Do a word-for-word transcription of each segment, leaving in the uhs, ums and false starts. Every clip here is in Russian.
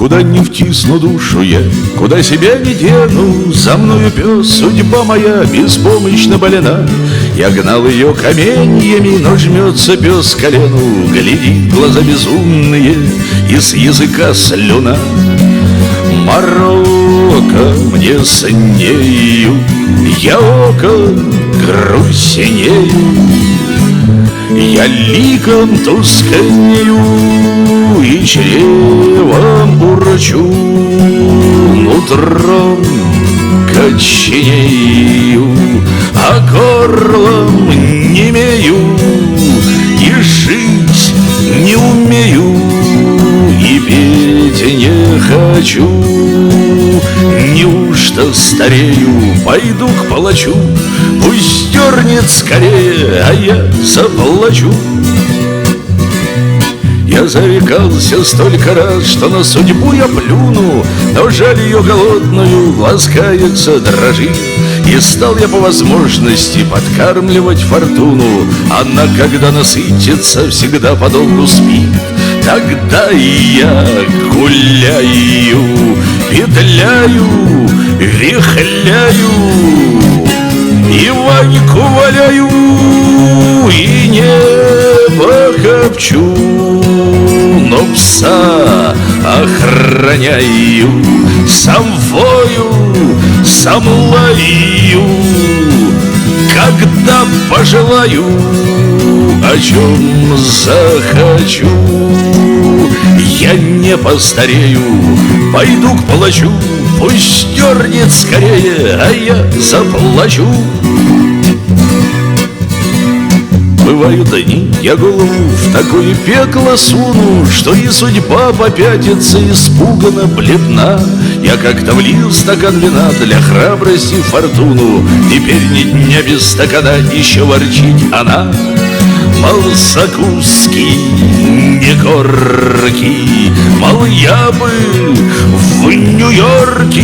Куда не втисну душу я, куда себя не дену, за мною пес, судьба моя беспомощно болена. Я гнал ее каменьями, но жмется пес к колену, глядит глаза безумные, и с языка слюна. Морока мне с нею, я око грустнею, я ликом тускнею и чревом урчу, нутром коченею, а горлом немею, и жить не умею, и петь не хочу. Неужто старею, пойду к палачу, пусть дернет скорее, а я заплачу. Я зарекался столько раз, что на судьбу я плюну, но жаль ее голодную, ласкается, дрожит. И стал я по возможности подкармливать фортуну. Она, когда насытится, всегда подолгу спит. Тогда и я гуляю, петляю, вихляю, и Ваньку валяю, и небо копчу, но пса охраняю, сам вою, сам лаю, когда пожелаю, о чем захочу. Я не постарею, пойду к палачу, пусть дернет скорее, а я заплачу. Бывают дни, я голову в такое пекло суну, что и судьба попятится испуганно бледна. Я как-то влил стакан вина для храбрости фортуну, теперь ни дня без стакана еще ворчит она. Мол, закуски не горки, мол, я бы в Нью-Йорке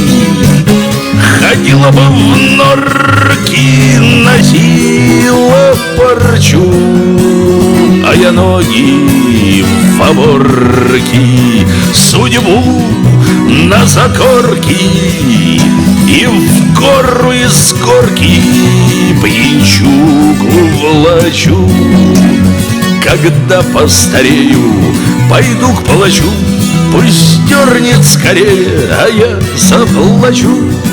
ходила бы в норки, носила парчу, а я ноги в оборки, судьбу на закорки и в гору из горки пьянчугу влачу. Когда постарею, пойду к палачу, пусть дернет скорее, а я заплачу.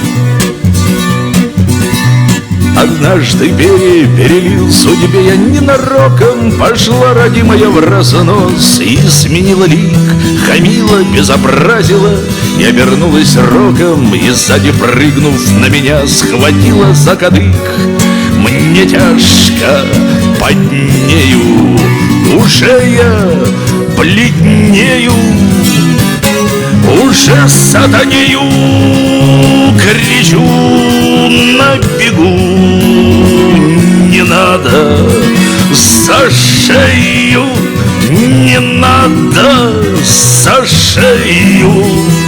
Однажды пере перелил судьбе я ненароком, пошла родимая в разнос и сменила лик, хамила, безобразила и обернулась роком, и сзади прыгнув на меня схватила за кадык. Мне тяжко под нею, уже я бледнею, уже сатанею, кричу на бегу. Не надо за шею, не надо за шею,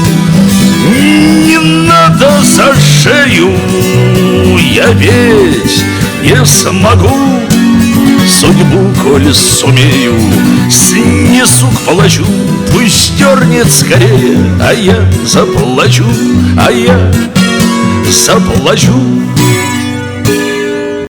не надо за шею, я ведь не смогу. Судьбу, коль сумею, снесу к палачу, пусть дернет скорее, а я заплачу, а я заплачу.